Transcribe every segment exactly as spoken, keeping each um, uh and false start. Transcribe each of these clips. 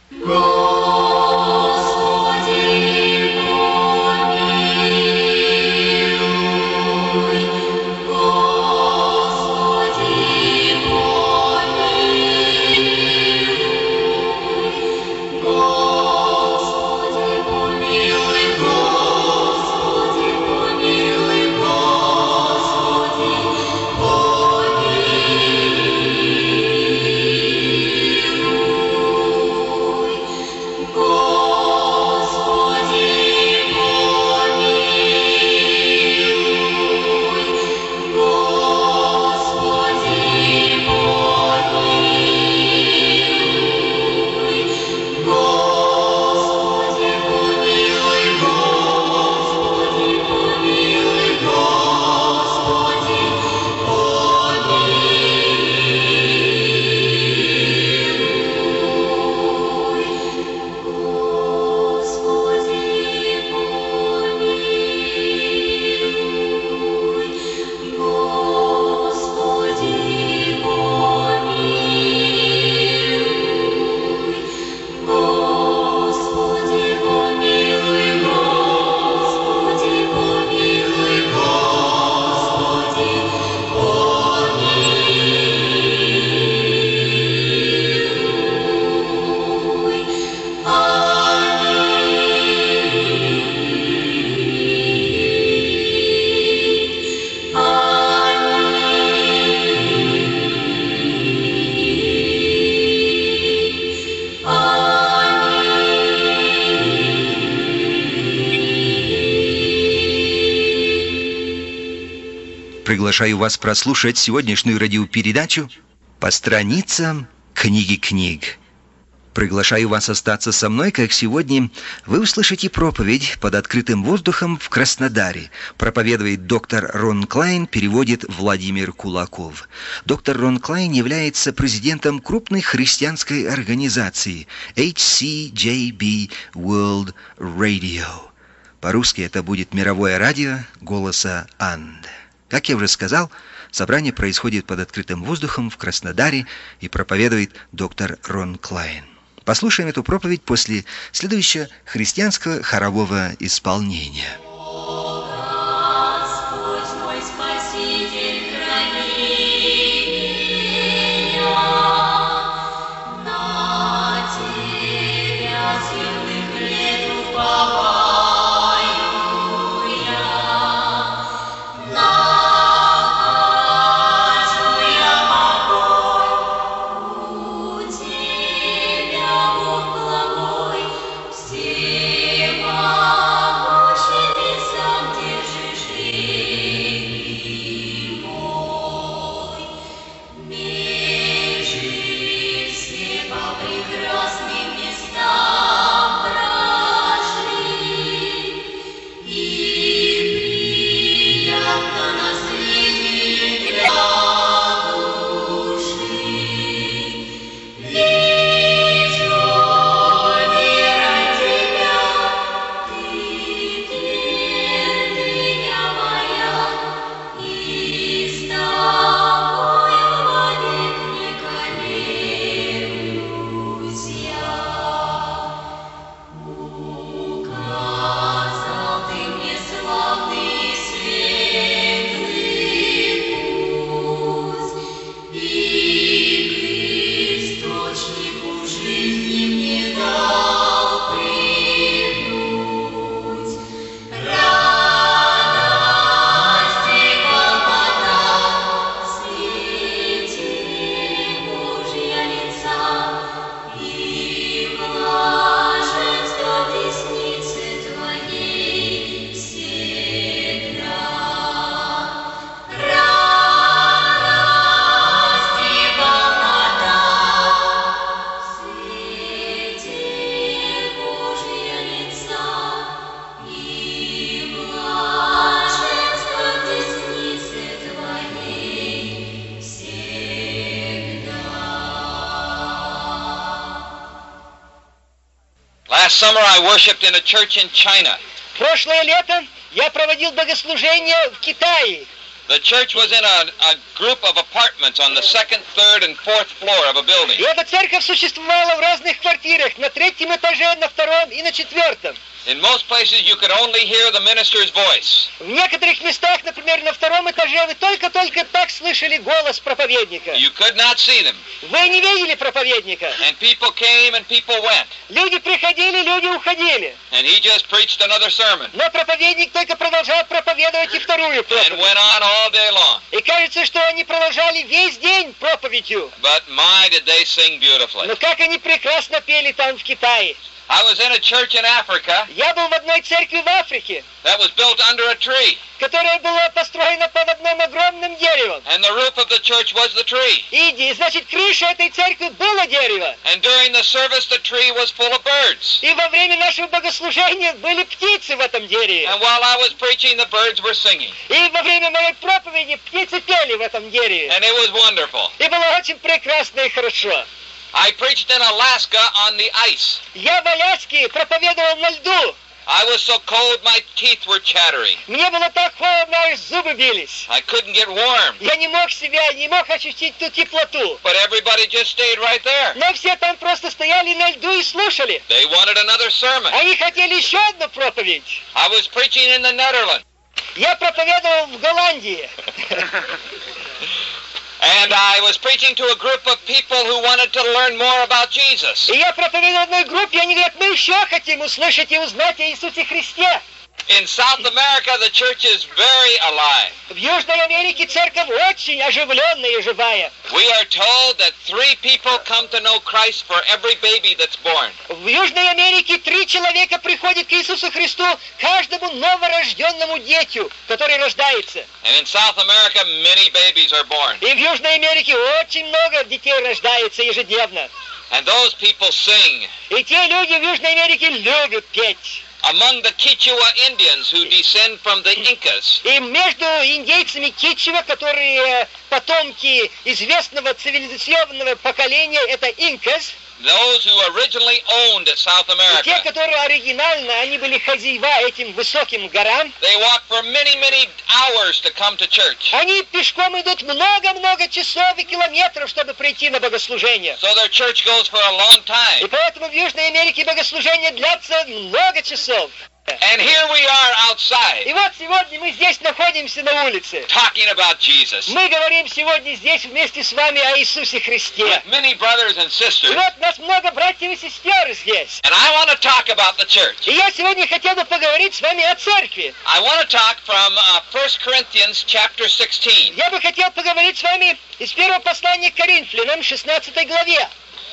Приглашаю вас прослушать сегодняшнюю радиопередачу «По страницам книги книг». Приглашаю вас остаться со мной, как сегодня вы услышите проповедь под открытым воздухом в Краснодаре. Проповедует доктор Рон Клайн, переводит Владимир Кулаков. Доктор Рон Клайн является президентом крупной христианской организации эйч си джей би World Radio. По-русски это будет «Мировое радио голоса Анд». Как я уже сказал, собрание происходит под открытым воздухом в Краснодаре и проповедует доктор Рон Клайн. Послушаем эту проповедь после следующего христианского хорового исполнения. Last summer I worshipped in a church in China. Прошлое лето я проводил богослужение в Китае. The church was in a, a group of apartments on the second, third, and fourth floor of a building. И эта церковь существовала в разных квартирах, на третьем этаже, на втором и на четвертом. In most places, you could only hear the minister's voice. В некоторых местах, например, на втором этаже, вы только-только так слышали голос проповедника. You could not see them. Вы не видели проповедника. And people came and people went. Люди приходили, люди уходили. And he just preached another sermon. Но проповедник только продолжал проповедовать и вторую And проповедь. went on all day long. И кажется, что они продолжали весь день проповедью. But my, did they sing beautifully. Но как они прекрасно пели там в Китае. I was in a church in Africa Я был в одной церкви в Африке, that was built under a tree. которая была построена под одним огромным деревом. And the roof of the church was the tree. И, значит, крыша этой церкви было дерево. And during the service, the tree was full of birds. И во время нашего богослужения были птицы в этом дереве. And while I was preaching, the birds were singing. И во время моей проповеди птицы пели в этом дереве. And it was wonderful. И было очень прекрасно и хорошо. I preached in Alaska on the ice. Я в Аляске проповедовал на льду. I was so cold my teeth were chattering. Мне было так холодно, аж зубы бились. I couldn't get warm. Я не мог себя, не мог ощутить ту теплоту. But everybody just stayed right there. Но все там просто стояли на льду и слушали. They wanted another sermon. Они хотели еще одну проповедь. I was preaching in the Netherlands. Я проповедовал в Голландии. And I was preaching to a group of people who wanted to learn more about Jesus. И я проповедовал одной группе, и они говорят, мы еще хотим услышать и узнать о Иисусе Христе. In South America, the church is very alive. В Южной Америке церковь очень оживленная и живая. We are told that three people come to know Christ for every baby that's born. В Южной Америке три человека приходят к Иисусу Христу каждому новорожденному дитю, который рождается. And in South America, many babies are born. И в Южной Америке очень много детей рождается ежедневно. And those people sing. И те люди в Южной Америке любят петь. Among the Quechua Indians who descend from the Incas, И между индейцами Кичева, которые потомки известного цивилизационного поколения, это инкас, those who originally owned South и те, America, которые оригинально, они были хозяева этим высоким горам, they walk for many, many hours to come to church. они пешком идут много-много часов и километров, чтобы прийти на богослужение. So their church goes for a long И time. поэтому в Южной Америке богослужение длятся много часов. And here we are outside И вот сегодня мы здесь находимся на улице. talking about Jesus Мы говорим сегодня здесь вместе с вами о Иисусе Христе. with many brothers and И sisters. вот нас много братьев и сестер здесь. And I want to talk about the church. И я сегодня хотел бы поговорить с вами о церкви. I want to talk from uh, First Corinthians chapter sixteen. Я бы хотел поговорить с вами из первого послания к Коринфянам, шестнадцатой главе.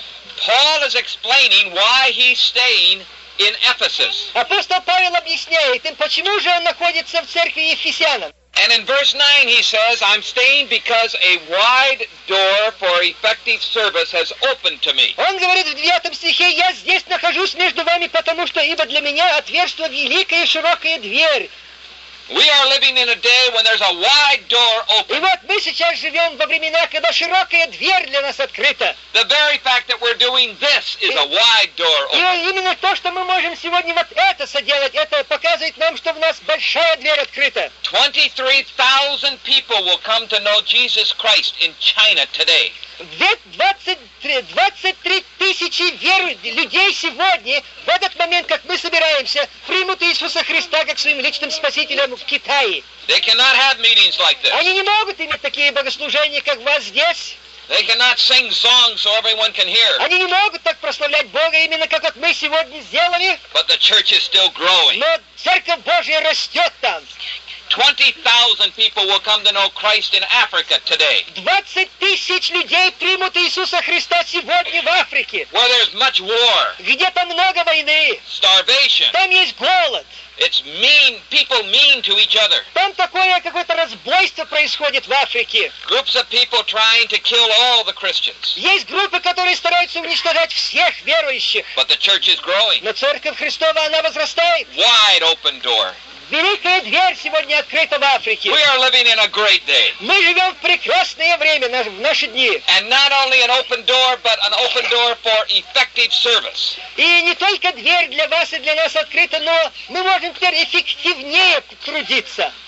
Paul is explaining why he's staying in Ephesus. Апостол Павел объясняет им, почему же он находится в церкви Ефесянам. And in verse nine he says, I'm staying because a wide door for effective service has opened to me. Он говорит в девятом стихе, «Я здесь нахожусь между вами, потому что ибо для меня отверстие великая и широкая дверь». We are living in a day when there's a wide door И open. вот мы сейчас живем во времена, когда широкая дверь для нас открыта. The very fact that we're doing this is a wide door И open. именно то, что мы можем сегодня вот это соделать, это показывает нам, что у нас большая дверь открыта. twenty-three thousand people will come to know Jesus Christ in China today. двадцать три, двадцать три тысячи веру, людей сегодня, в этот момент, как мы собираемся, примут Иисуса Христа как своим личным спасителем в Китае. They cannot have meetings like this. Они не могут иметь такие богослужения, как у вас здесь. They cannot sing songs so everyone can hear. Они не могут так прославлять Бога, именно как вот мы сегодня сделали. But the church is still growing. Но Церковь Божья растет там. twenty thousand people will come to know Christ in Africa today, двадцать тысяч людей примут Иисуса Христа сегодня в Африке. where there's much war, Где там много войны. starvation. Там есть голод. It's mean, people mean to each other. Там такое какое-то разбойство происходит в Африке. Groups of people trying to kill all the Christians. Есть группы, которые стараются уничтожать всех верующих. But the church is growing. Но Церковь Христова, она возрастает. Wide open door. Великая дверь сегодня открыта в Африке. We are living in a great day. Мы живем в прекрасное время, на- в наши дни. And not only an open door, but an open door for effective service. И не только дверь для вас и для нас открыта, но мы можем теперь эффективнее трудиться.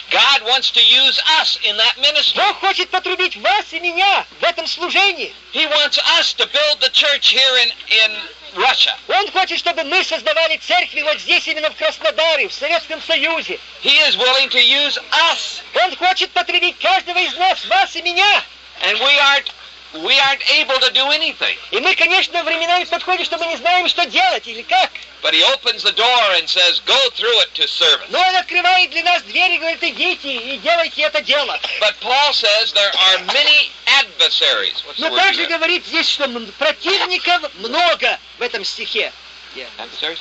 God wants to use us in that ministry. Бог хочет потрубить вас и меня в этом служении. He wants us to build the church here in, in Russia. Он хочет, чтобы мы создавали церкви вот здесь, именно в Краснодаре, в Советском Союзе. He is willing to use us. Он хочет потребить каждого из нас, вас и меня. And we aren't, we aren't able to do anything. И мы, конечно, временами подходим, что мы не знаем, что делать или как. But he opens the door and says, go through it to service. Но он открывает для нас двери и говорит, идите и делайте это дело. But Paul says there are many adversaries. What's the Но word также for that? говорит здесь, что м- противников много в этом стихе. Adversaries?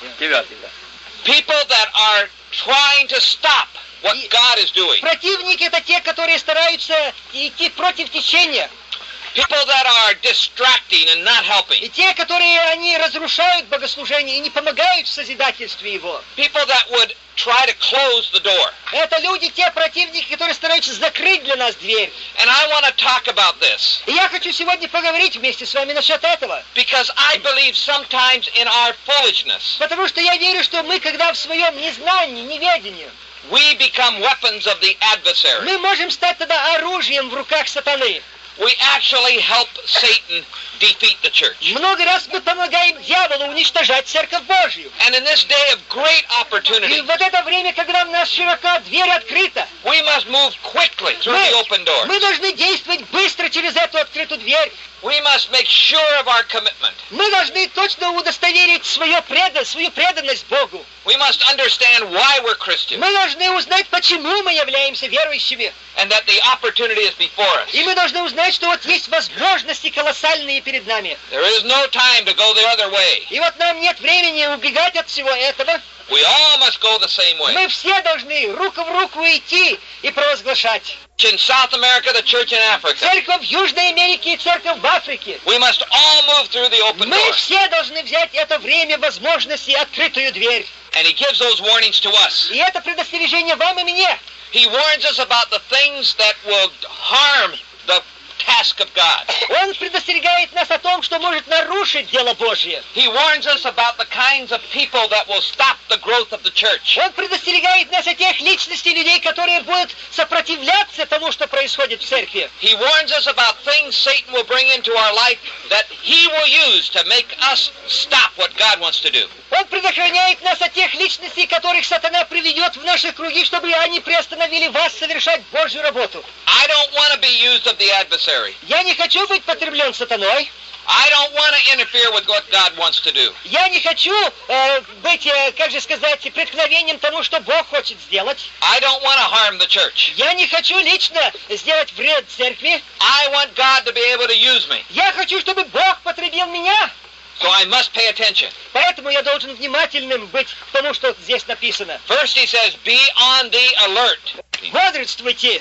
People that are trying to stop what И- God is doing. Противники — это те, которые стараются идти против течения. People that are distracting and not И helping. те, которые они разрушают богослужение и не помогают в созидательстве его. People that would try to close the door. Это люди, те противники, которые стараются закрыть для нас дверь. And I want to talk about this И я хочу сегодня поговорить вместе с вами насчет этого. because I believe sometimes in our foolishness, Потому что я верю, что мы, когда в своем незнании, неведении, we become weapons of the adversary. мы можем стать тогда оружием в руках сатаны. We actually help Satan defeat the church. Много раз мы помогаем дьяволу уничтожать Церковь Божью. And in this day of great И opportunity, вот это время, когда у нас широко дверь открыта, we must move quickly through мы, the open door. мы должны действовать быстро через эту открытую дверь. We must make sure of our commitment. Мы должны точно удостоверить свое преда, свою преданность Богу. We must understand why we're Christians Мы должны узнать, почему мы являемся верующими. and that the opportunity is before us. И мы должны узнать, что вот есть возможности колоссальные перед нами. There is no time to go the other way. И вот нам нет времени убегать от всего этого. We all must go the same way. Мы все должны руку в руку идти и провозглашать. In South America, the church in Africa, Церковь в Южной Америке и церковь в Африке. we must all move through the open Мы door. все должны взять это время возможности, открытую дверь. And he gives those warnings to us. И это предостережение вам и мне. He warns us about the things that will harm the task of God. Он предостерегает нас о том, что может нарушить дело Божье. He warns us about the kinds of people that will stop the growth of the church. Он предостерегает нас о тех личностей людей, которые будут сопротивляться тому, что происходит в церкви. He warns us about things Satan will bring into our life that he will use to make us stop what God wants to do. Он предохраняет нас от тех личностей, которых сатана приведет в наши круги, чтобы они приостановили вас совершать Божью работу. I don't want to be used of the adversary. Я не хочу быть потреблен сатаной. I don't want to interfere with what God wants to do. Я не хочу э, быть, э, как же сказать, преткновением тому, что Бог хочет сделать. I don't want to harm the church. Я не хочу лично сделать вред церкви. I want God to be able to use me. Я хочу, чтобы Бог потребил меня. So I must pay attention. Поэтому я должен внимательным быть к тому, что здесь написано. First he says, be on the alert. Бодрствуйте.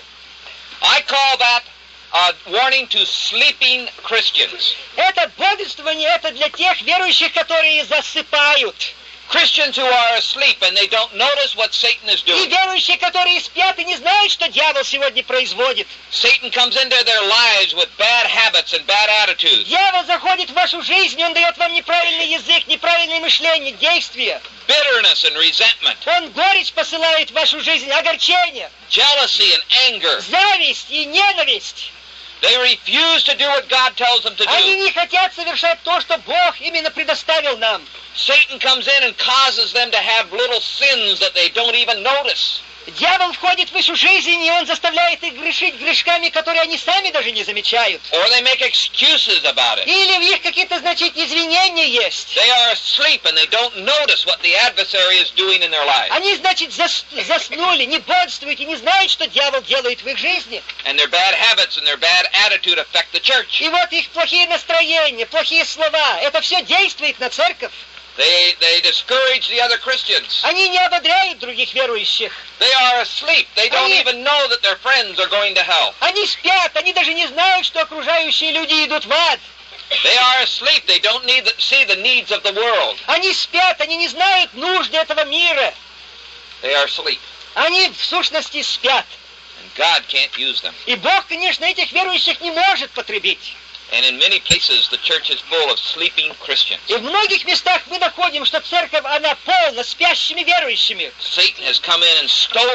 I call that a warning to sleeping Christians. Это бодрствование, это для тех верующих, которые засыпают. Christians who are asleep and they don't notice what Satan is И doing. верующие, которые спят и не знают, что дьявол сегодня производит. Satan comes into their lives with bad habits and bad attitudes. Дьявол заходит в вашу жизнь, он дает вам неправильный язык, неправильное мышление, действия. Bitterness and resentment. Он горечь посылает в вашу жизнь, огорчение, Jealousy and anger. зависть и ненависть. They refuse to do what God tells them to Они do. не хотят совершать то, что Бог именно предоставил нам. Satan comes in and causes them to have little sins that they don't even notice. Дьявол входит в вашу жизнь, и он заставляет их грешить грешками, которые они сами даже не замечают. Or they make excuses about it. Или в них какие-то, значит, извинения есть. They are asleep and they don't notice what the adversary is doing in their lives. Они, значит, зас- заснули, не бодрствуют и не знают, что дьявол делает в их жизни. And their bad habits and their bad attitude affect the church. И вот их плохие настроения, плохие слова, это все действует на церковь. They, they discourage the other Christians. Они не ободряют других верующих. They are asleep. They don't Они- even know that their friends are going to hell. Они спят, они даже не знают, что окружающие люди идут в ад. They are asleep. They don't need the, see the needs of the world. Они спят, они не знают нужды этого мира. They are asleep. Они в сущности спят. And God can't use them. И Бог, конечно, этих верующих не может потребить. And in many places, the church is full of sleeping Christians. И в многих местах мы находим, что церковь, она полна спящими верующими. Satan has come in and stolen,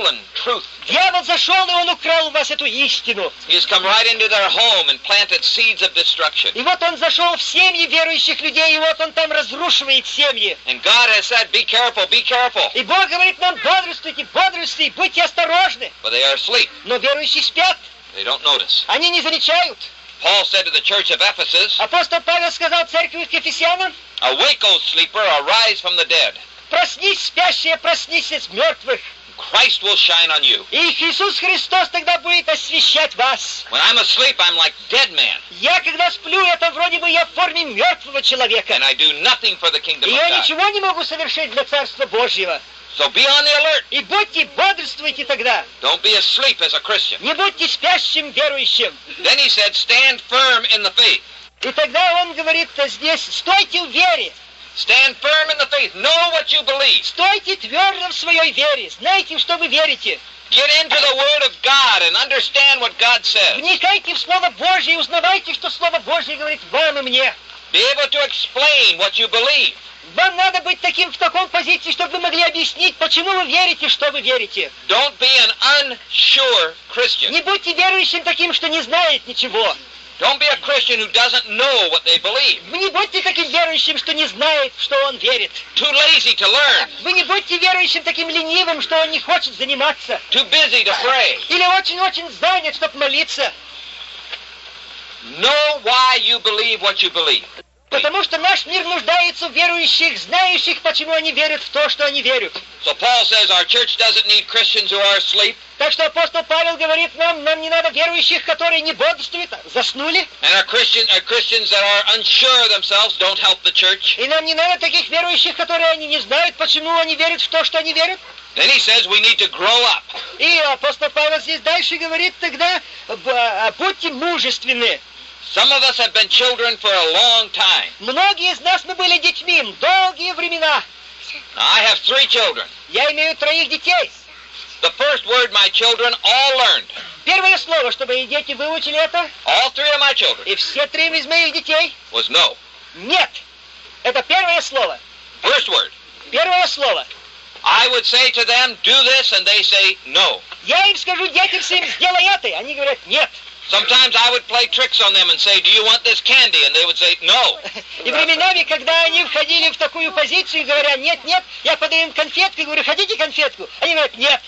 truth. Дьявол зашел, и он украл у вас эту истину. He has come right into their home and planted seeds of destruction. И вот он зашел в семьи верующих людей, и вот он там разрушивает семьи. And God has said, be careful, be careful. И Бог говорит нам, бодрствуйте, бодрствуйте, будьте осторожны. But they are asleep. Но верующие спят, They don't notice. они не замечают. Paul said to the church of Ephesus, Апостол Павел сказал церкви к Ефесянам, awake, O sleeper, arise from the dead. проснись, спящие, проснись из мертвых. Christ will shine on you. И Иисус Христос тогда будет освещать вас. When I'm asleep, I'm like dead man, Я, когда сплю, это вроде бы я в форме мертвого человека. and I do nothing for the kingdom И of я God. ничего не могу совершить для Царства Божьего. So be on the alert. И будьте, бодрствуйте тогда. Don't be asleep as a Christian. Не будьте спящим верующим. Then he said, stand firm in the faith. И тогда он говорит здесь, стойте в вере. Stand firm in the faith. Know what you believe. Стойте твердо в своей вере. Знайте, что вы верите. Get into the Word of God and understand what God says. Вникайте в Слово Божье и узнавайте, что Слово Божье говорит вам и мне. Be able to explain what you believe. Вам надо быть таким в такой позиции, чтобы вы могли объяснить, почему вы верите, что вы верите. Don't be an unsure Christian. Не будьте верующим таким, что не знает ничего. Don't be a Christian who doesn't know what they believe. Вы не будьте таким верующим, что не знает, что он верит. Too lazy to learn. Вы не будьте верующим таким ленивым, что он не хочет заниматься. Too busy to pray. Или очень-очень занят, чтобы молиться. Know why you believe what you believe. Потому что наш мир нуждается в верующих, знающих, почему они верят в то, что они верят. So Paul says our church doesn't need Christians who are asleep. Так что апостол Павел говорит нам, нам не надо верующих, которые не бодрствуют, а заснули. And our Christian, our Christians that are unsure of themselves don't help the church. И нам не надо таких верующих, которые они не знают, почему они верят в то, что они верят. Then he says we need to grow up. И апостол Павел здесь дальше говорит тогда, б- будьте мужественны. Some of us have been children for a long time. Многие из нас мы были детьми долгие времена. Now, I have three children. Я имею троих детей. The first word my children all learned. Первое слово, что мои дети выучили это, All three of my children и все три из моих детей, was no. нет. Это первое слово. First word. Первое слово. I would say to them, do this, and they say no. Я им скажу, детям своим, сделай это. Они говорят, нет. Sometimes I would play tricks on them and say, do you want this candy? And they would say, no. И временами, когда они входили в такую позицию, говоря, нет, нет, я подаю им конфетку и говорю, хотите конфетку? Они говорят, нет.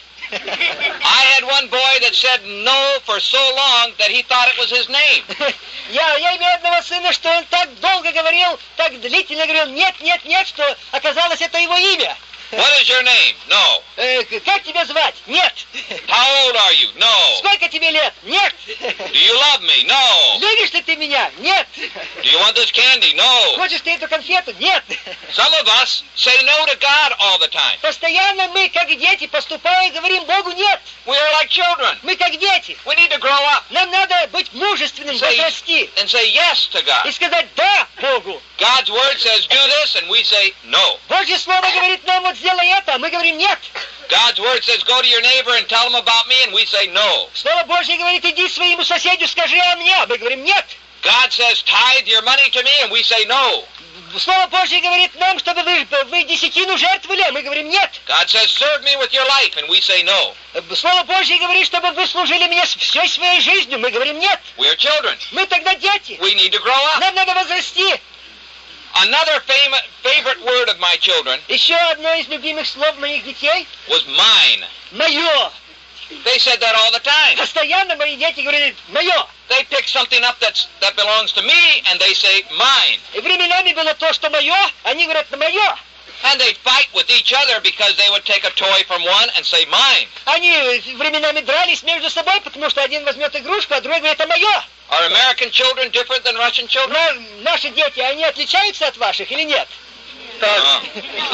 I had one boy that said no for so long that he thought it was his name. Я, я имею одного сына, что он так долго говорил, так длительно говорил, нет, нет, нет, что оказалось это его имя. What is your name? No. Э, как тебя звать? Нет. How old are you? No. Сколько тебе лет? Нет. Do you love me? No. Любишь ли ты меня? Нет. Do you want this candy? No. Хочешь ты эту конфету? Нет. Some of us say no to God all the time. Постоянно мы, как дети, поступая, говорим Богу нет. We are like children. Мы как дети. We need to grow up Нам надо быть мужественным, Say- возрасти. and say yes to И God. сказать да Богу. God's word says do this, and we say no. Божье Слово говорит нам, вот сделай это, а мы говорим нет. God's word says go to your neighbor and tell him about me, and we say no. Слово Божье говорит, иди своему соседу, скажи о мне, а мы говорим нет. God says tithe your money to me, and we say no. Слово Божье говорит нам, чтобы вы, вы десятину жертвовали, а мы говорим нет. God says serve me with your life, and we say no. Слово Божье говорит, чтобы вы служили мне всей своей жизнью, мы говорим нет. We are children. Мы тогда дети. We need to grow up. Нам надо возрасти. Another fam- favorite word of my children Еще одно из любимых слов моих детей was mine. – мое. They said that all the time. Постоянно мои дети говорят «мое». They pick something up that's, that belongs to me, and they say mine. И временами было то, что мое, они говорят «мое». And they'd fight with each other because they would take a toy from one and say mine. Они временами дрались между собой, потому что один возьмет игрушку, а другой говорит «это мое». Are American children different than Russian children? Но наши дети, они отличаются от ваших или нет? Uh,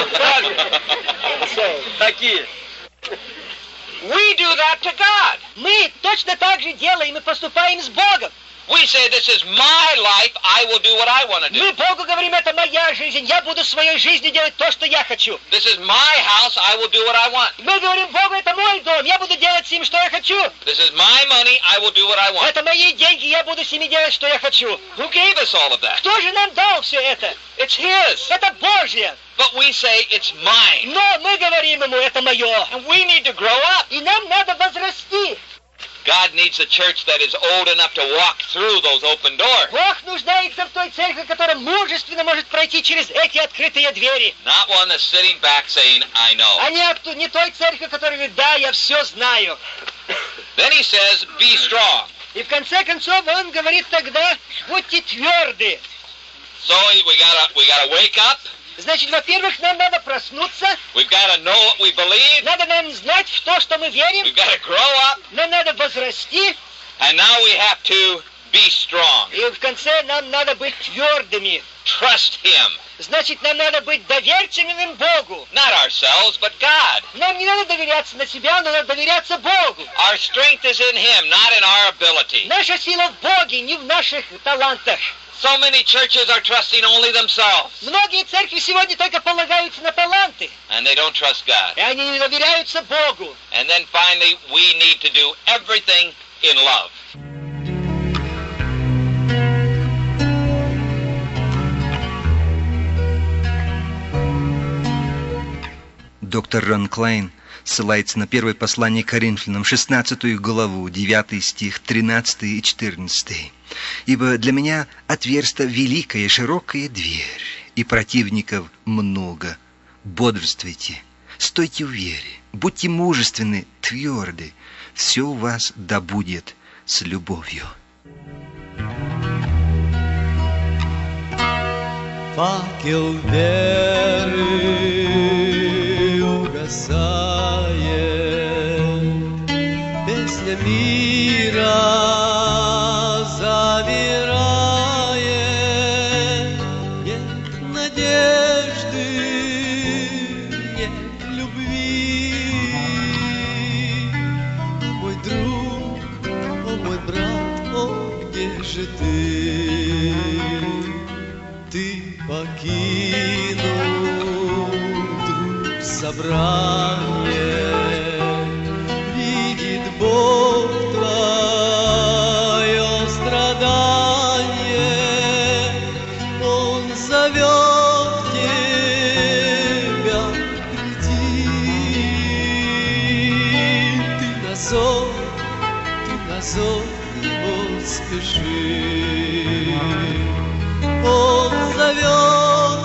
Такие. we do that to God. Мы точно так же делаем и поступаем с Богом. We say, this is my life, I will do what I want to do. Мы Богу говорим, это моя жизнь, я буду в своей жизни делать то, что я хочу. This is my house, I will do what I want. Мы говорим Богу, это мой дом, я буду делать с ним, что я хочу. This is my money, I will do what I want. Это мои деньги, я буду с ними делать, что я хочу. Who gave us all of that? Кто же нам дал все это? It's His. Это Божье. But we say, it's mine. Но мы говорим ему, это мое. And we need to grow up. И нам надо возрасти. God needs a church that is old enough to walk through those open doors. Бог нуждается в той церкви, которая мужественно может пройти через эти открытые двери. Not one that's sitting back saying, I know. А не, от- не той церкви, которая говорит, да, я все знаю. Then he says, be strong. И в конце концов он говорит тогда, будьте тверды. So we gotta, we gotta wake up. Значит, во-первых, нам надо проснуться, We've gotta know what we believe. надо нам знать в то, что мы верим, We've gotta grow up. нам надо возрасти, And now we have to be strong. и в конце нам надо быть твердыми. Trust Him. Значит, нам надо быть доверчивым Богу. Not ourselves, but God. Нам не надо доверяться на себя, но надо доверяться Богу. Our strength is in Him, not in our ability. Наша сила в Боге, не в наших талантах. So many churches are trusting only themselves. Многие церкви сегодня только полагаются на таланты, And they don't trust God. и они не доверяются Богу. And then finally, we need to do everything in love. Доктор Рон Клайн ссылается на первое послание к Коринфянам, шестнадцатую главу, девятый стих, тринадцатый и четырнадцатый. «Ибо для меня отверста великая широкая дверь, и противников много. Бодрствуйте, стойте в вере, будьте мужественны, тверды. Все у вас да будет с любовью». Факел веры угасает, песня мира замирает, нет надежды, нет любви. Мой друг, о мой брат, о, где же ты? Ты покинул друг собрание, видит Бог твое страдание, Он зовет тебя прийти. Ты на зов, ты на зов его спеши. Он зовет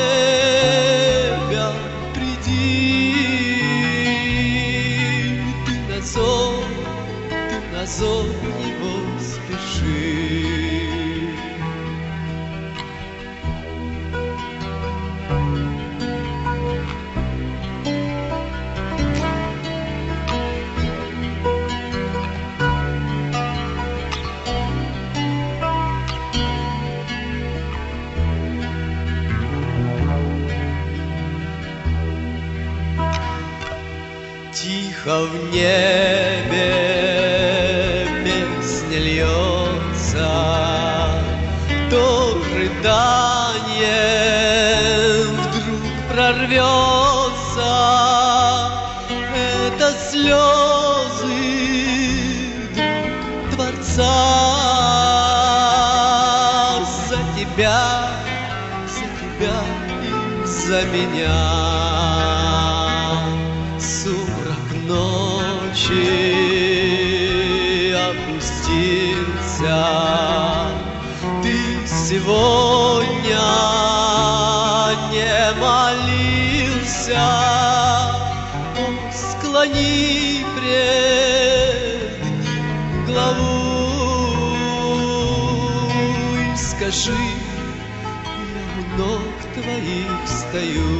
тебя, приди. Ты на зов, ты на зов его спеши. Тихо в небе песня льется, то рыдание вдруг прорвется. Это слезы друг Творца за тебя, за тебя и за меня. Сумрак ночи опустился, ты сегодня не молился. О, склони пред ним главу и скажи, я у ног твоих стою.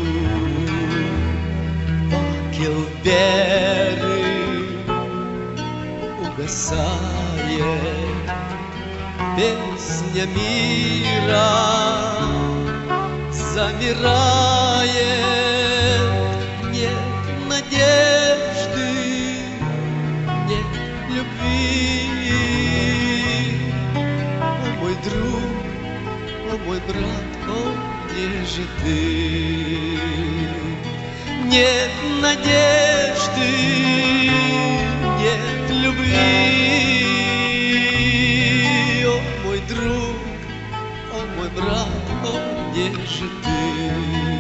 Факел веры угасает, песня мира замирает, нет надежды, нет любви. брат, о, где же ты? Нет надежды, нет любви, о, мой друг, о, мой брат, о, где же ты?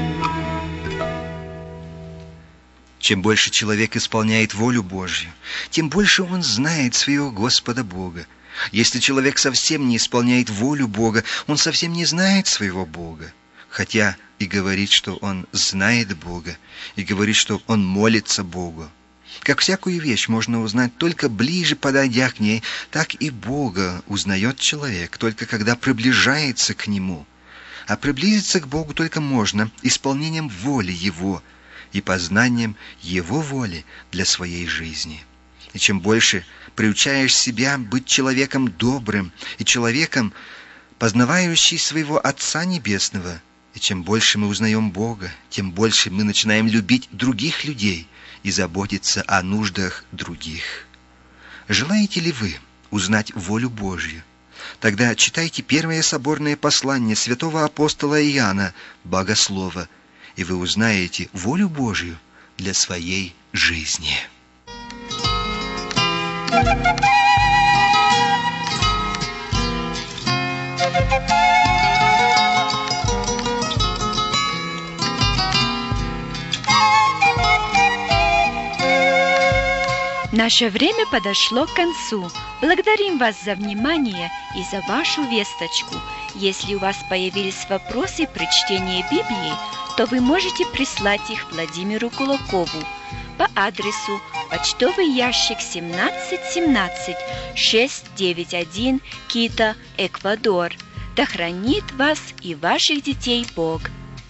Чем больше человек исполняет волю Божью, тем больше он знает своего Господа Бога. Если человек совсем не исполняет волю Бога, он совсем не знает своего Бога. Хотя и говорит, что он знает Бога, и говорит, что он молится Богу. Как всякую вещь можно узнать только ближе, подойдя к ней, так и Бога узнает человек, только когда приближается к Нему. А приблизиться к Богу только можно исполнением воли Его и познанием Его воли для своей жизни. И чем больше приучаешь себя быть человеком добрым и человеком, познавающим своего Отца Небесного, и чем больше мы узнаем Бога, тем больше мы начинаем любить других людей и заботиться о нуждах других. Желаете ли вы узнать волю Божью? Тогда читайте первое соборное послание святого апостола Иоанна, Богослова, и вы узнаете волю Божью для своей жизни. Наше время подошло к концу. Благодарим вас за внимание и за вашу весточку. Если у вас появились вопросы при чтении Библии, то вы можете прислать их Владимиру Кулакову по адресу почтовый ящик семнадцать семнадцать шестьсот девяносто один, Кито, Эквадор. Да хранит вас и ваших детей Бог.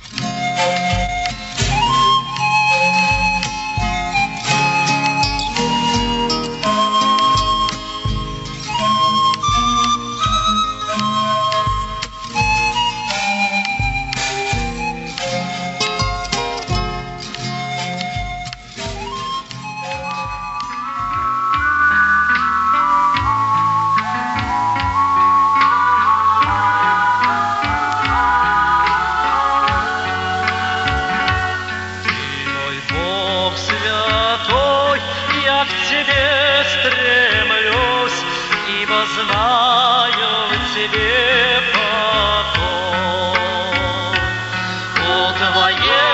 Я к тебе стремлюсь, ибо знаю в тебе покой. У твоей